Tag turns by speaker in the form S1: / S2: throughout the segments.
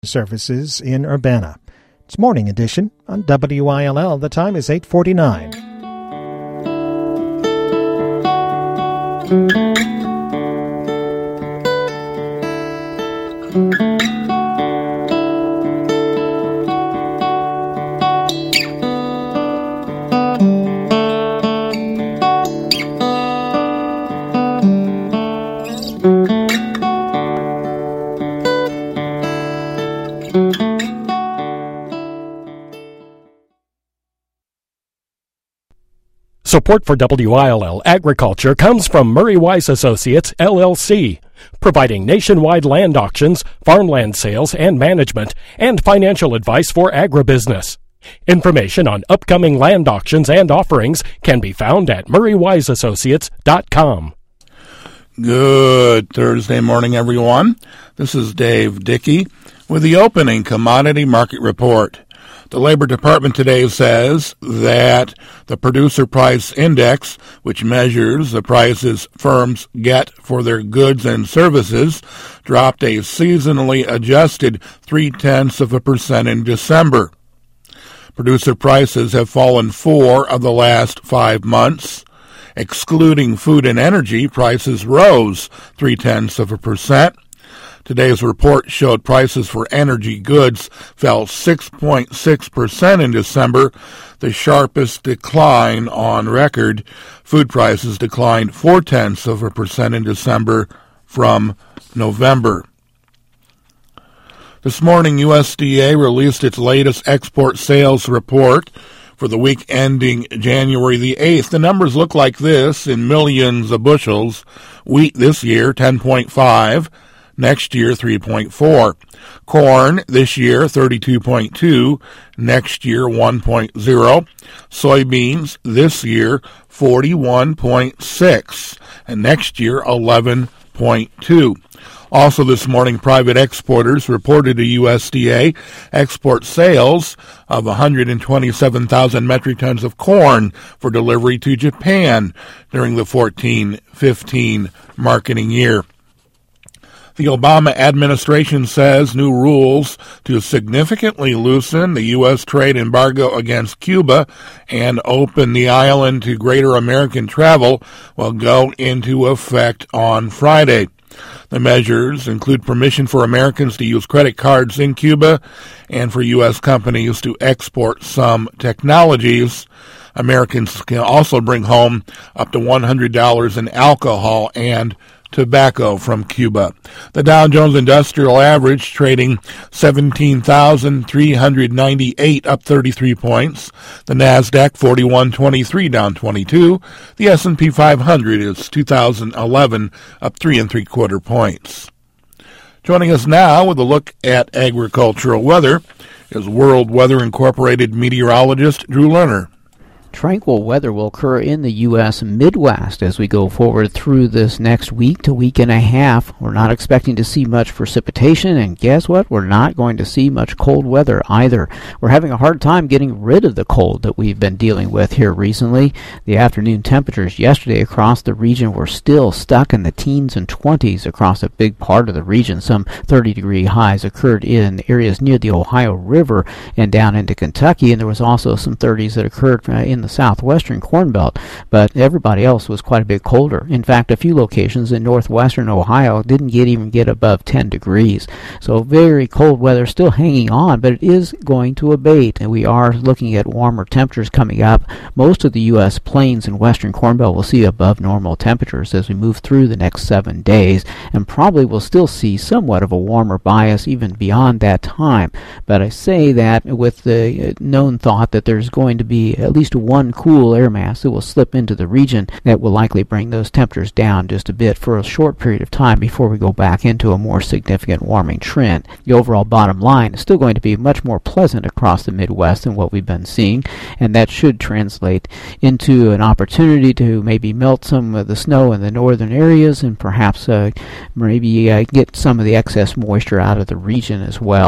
S1: Services in Urbana. It's Morning Edition on WILL. The time is 8:49.
S2: Support for WILL Agriculture comes from Murray Wise Associates, LLC, providing nationwide land auctions, farmland sales and management, and financial advice for agribusiness. Information on upcoming land auctions and offerings can be found at murraywiseassociates.com.
S3: Good Thursday morning, everyone. This is Dave Dickey with the opening commodity market report. The Labor Department today says that the Producer Price Index, which measures the prices firms get for their goods and services, dropped a seasonally adjusted 0.3% in December. Producer prices have fallen 4 of the last 5 months. Excluding food and energy, prices rose 0.3%. Today's report showed prices for energy goods fell 6.6% in December, the sharpest decline on record. Food prices declined 0.4% in December from November. This morning, USDA released its latest export sales report for the week ending January the 8th. The numbers look like this in millions of bushels. Wheat this year, 10.5. Next year, 3.4. Corn this year, 32.2. Next year, 1.0. Soybeans this year, 41.6. And next year, 11.2. Also this morning, private exporters reported to USDA export sales of 127,000 metric tons of corn for delivery to Japan during the 14-15 marketing year. The Obama administration says new rules to significantly loosen the U.S. trade embargo against Cuba and open the island to greater American travel will go into effect on Friday. The measures include permission for Americans to use credit cards in Cuba and for U.S. companies to export some technologies. Americans can also bring home up to $100 in alcohol and tobacco from Cuba. The Dow Jones Industrial Average trading 17,398, up 33 points. The Nasdaq 4123, down 22. The S&P 500 is 2,011, up 3 3/4 points. Joining us now with a look at agricultural weather is World Weather Incorporated meteorologist Drew Lerner.
S4: Tranquil weather will occur in the U.S. Midwest as we go forward through this next week to week and a half. We're not expecting to see much precipitation, and guess what? We're not going to see much cold weather either. We're having a hard time getting rid of the cold that we've been dealing with here recently. The afternoon temperatures yesterday across the region were still stuck in the teens and 20s across a big part of the region. Some 30-degree highs occurred in areas near the Ohio River and down into Kentucky, and there was also some 30s that occurred in the southwestern Corn Belt, but everybody else was quite a bit colder. In fact, a few locations in northwestern Ohio didn't even get above 10 degrees. So very cold weather still hanging on, but it is going to abate, and we are looking at warmer temperatures coming up. Most of the U.S. plains and western Corn Belt will see above normal temperatures as we move through the next 7 days, and probably will still see somewhat of a warmer bias even beyond that time. But I say that with the known thought that there's going to be at least one cool air mass that will slip into the region that will likely bring those temperatures down just a bit for a short period of time before we go back into a more significant warming trend. The overall bottom line is still going to be much more pleasant across the Midwest than what we've been seeing, and that should translate into an opportunity to maybe melt some of the snow in the northern areas and perhaps get some of the excess moisture out of the region as well.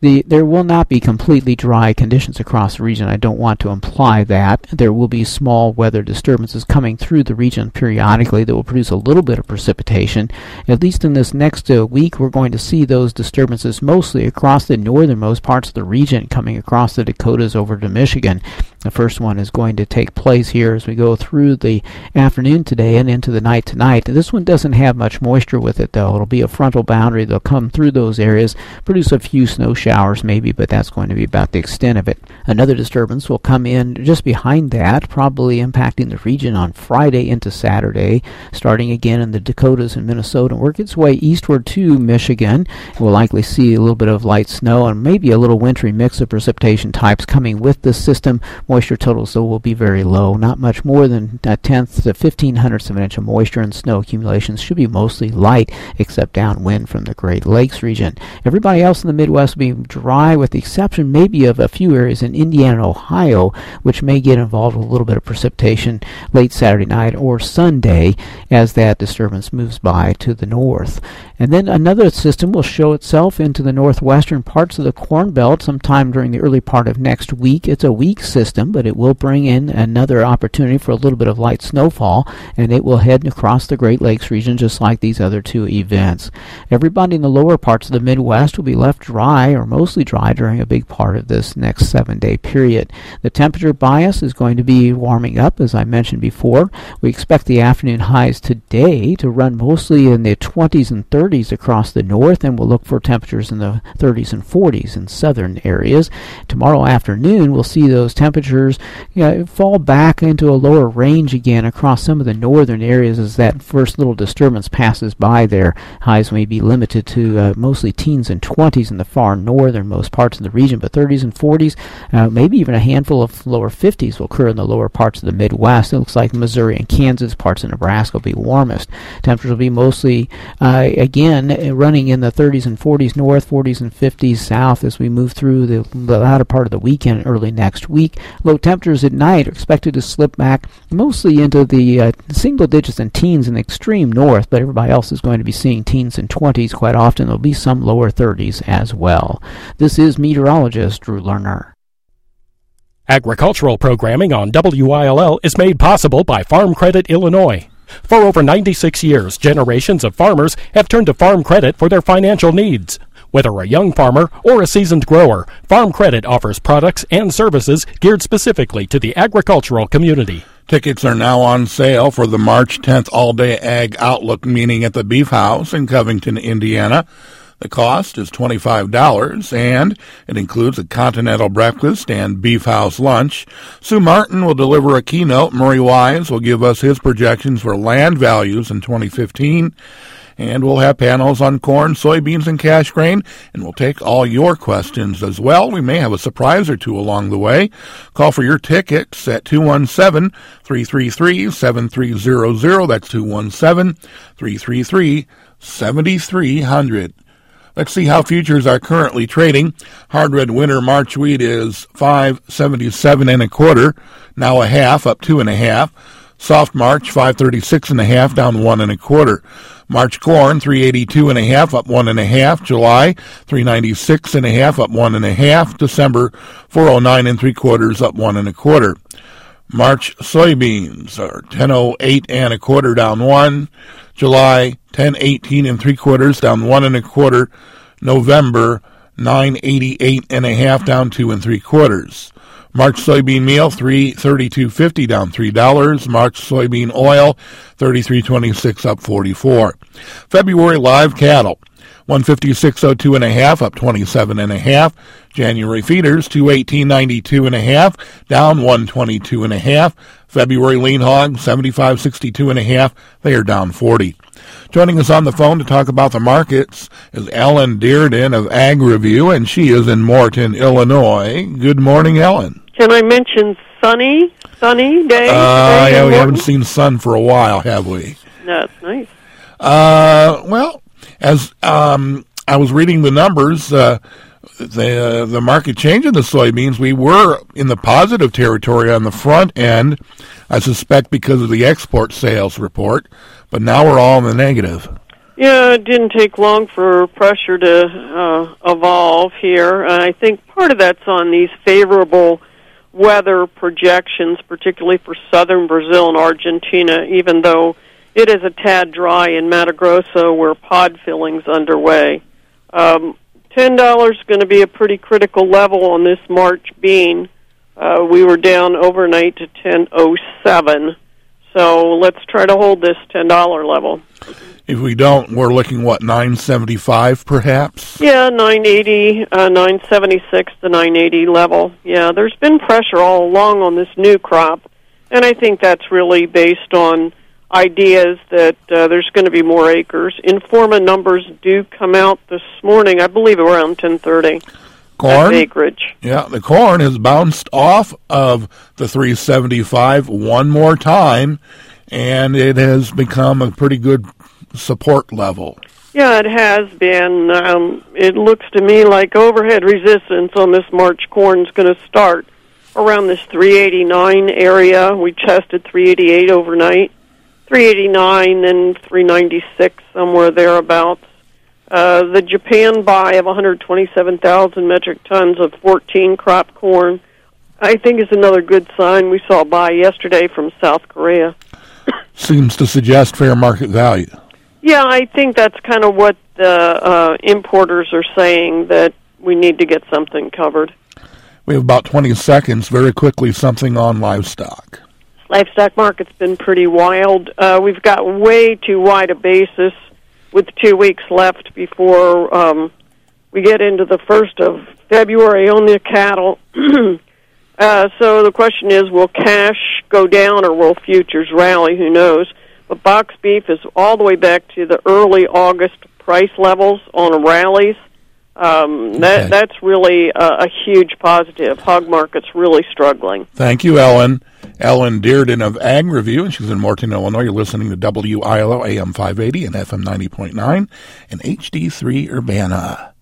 S4: There will not be completely dry conditions across the region. I don't want to imply that. There will be small weather disturbances coming through the region periodically that will produce a little bit of precipitation. At least in this next week, we're going to see those disturbances mostly across the northernmost parts of the region, coming across the Dakotas over to Michigan. The first one is going to take place here as we go through the afternoon today and into the night tonight. This one doesn't have much moisture with it, though. It'll be a frontal boundary. They'll come through those areas, produce a few snow showers maybe, but that's going to be about the extent of it. Another disturbance will come in just behind that, probably impacting the region on Friday into Saturday, starting again in the Dakotas and Minnesota, and work its way eastward to Michigan. We'll likely see a little bit of light snow and maybe a little wintry mix of precipitation types coming with this system. Moisture totals, though, will be very low, not much more than a tenth to 1/1500ths of an inch of moisture, and snow accumulations should be mostly light, except downwind from the Great Lakes region. Everybody else in the Midwest will be dry, with the exception maybe of a few areas in Indiana and Ohio, which may get involved with a little bit of precipitation late Saturday night or Sunday as that disturbance moves by to the north. And then another system will show itself into the northwestern parts of the Corn Belt sometime during the early part of next week. It's a weak system, but it will bring in another opportunity for a little bit of light snowfall, and it will head across the Great Lakes region just like these other two events. Everybody in the lower parts of the Midwest will be left dry or mostly dry during a big part of this next 7-day period. The temperature bias is going to be warming up, as I mentioned before. We expect the afternoon highs today to run mostly in the 20s and 30s across the north, and we'll look for temperatures in the 30s and 40s in southern areas. Tomorrow afternoon, we'll see those temperatures fall back into a lower range again across some of the northern areas as that first little disturbance passes by there. Highs may be limited to mostly teens and 20s in the far northernmost parts of the region, but 30s and 40s, maybe even a handful of lower 50s will occur in the lower parts of the Midwest. It looks like Missouri and Kansas, parts of Nebraska will be warmest. Temperatures will be mostly, again, running in the 30s and 40s north, 40s and 50s south as we move through the latter part of the weekend, early next week. Low temperatures at night are expected to slip back mostly into the single digits and teens in the extreme north, but everybody else is going to be seeing teens and 20s quite often. There'll be some lower 30s as well. This is meteorologist Drew Lerner.
S2: Agricultural programming on WILL is made possible by Farm Credit Illinois. For over 96 years, generations of farmers have turned to Farm Credit for their financial needs. Whether a young farmer or a seasoned grower, Farm Credit offers products and services geared specifically to the agricultural community.
S3: Tickets are now on sale for the March 10th All-Day Ag Outlook meeting at the Beef House in Covington, Indiana. The cost is $25, and it includes a continental breakfast and Beef House lunch. Sue Martin will deliver a keynote. Murray Wise will give us his projections for land values in 2015. And we'll have panels on corn, soybeans, and cash grain, and we'll take all your questions as well. We may have a surprise or two along the way. Call for your tickets at 217-333-7300. That's 217-333-7300. Let's see how futures are currently trading. Hard red winter March wheat is $5.77 1/4, now a half, up 2 1/2. Soft March $5.36 1/2, down 1 1/4. March corn $3.82 1/2, up 1 1/2. July $3.96 1/2, up 1 1/2. December $4.09 3/4, up 1 1/4. March soybeans are $10.08 1/4, down 1. July $10.18 3/4, down 1 1/4. November $9.88 1/2, down 2 3/4. March soybean meal $3.3250, down $3. March soybean oil $33.26, up 44. February live cattle 156.02 1/2, up 27 1/2. January feeders 218.92 1/2, down 122 1/2. February lean hog 75.62 1/2, they are down 40. Joining us on the phone to talk about the markets is Ellen Dearden of Ag Review, and she is in Morton, Illinois. Good morning, Ellen.
S5: Can I mention sunny day?
S3: Yeah, we haven't seen sun for a while, have we?
S5: That's nice.
S3: Well, as I was reading the numbers, the market change in the soybeans, we were in the positive territory on the front end, I suspect because of the export sales report, but now we're all in the negative.
S5: Yeah, it didn't take long for pressure to evolve here. I think part of that's on these favorable weather projections, particularly for southern Brazil and Argentina, even though it is a tad dry in Mato Grosso where pod filling's underway. $10 is going to be a pretty critical level on this March bean. We were down overnight to 10.07. So let's try to hold this $10 level.
S3: If we don't, we're looking, what, 975 perhaps?
S5: Yeah, 980, 976 to 980 level. Yeah, there's been pressure all along on this new crop, and I think that's really based on ideas that there's going to be more acres. Informa numbers do come out this morning, I believe around 10:30.
S3: Corn?
S5: Acreage.
S3: Yeah, the corn has bounced off of the 375 one more time, and it has become a pretty good support level.
S5: Yeah, it has been. It looks to me like overhead resistance on this March corn is going to start around this 389 area. We tested 388 overnight, 389, then 396, somewhere thereabouts. The Japan buy of 127,000 metric tons of 14 crop corn, I think, is another good sign. We saw a buy yesterday from South Korea.
S3: Seems to suggest fair market value.
S5: Yeah, I think that's kind of what the importers are saying, that we need to get something covered.
S3: We have about 20 seconds. Very quickly, something on livestock.
S5: Livestock market's been pretty wild. We've got way too wide a basis with 2 weeks left before we get into the 1st of February on the cattle. So the question is, will cash go down or will futures rally? Who knows? But box beef is all the way back to the early August price levels on rallies. That's really a huge positive. Hog market's really struggling.
S3: Thank you, Ellen. Ellen Dearden of Ag Review, and she's in Morton, Illinois. You're listening to WILO AM 580 and FM 90.9 and HD3 Urbana.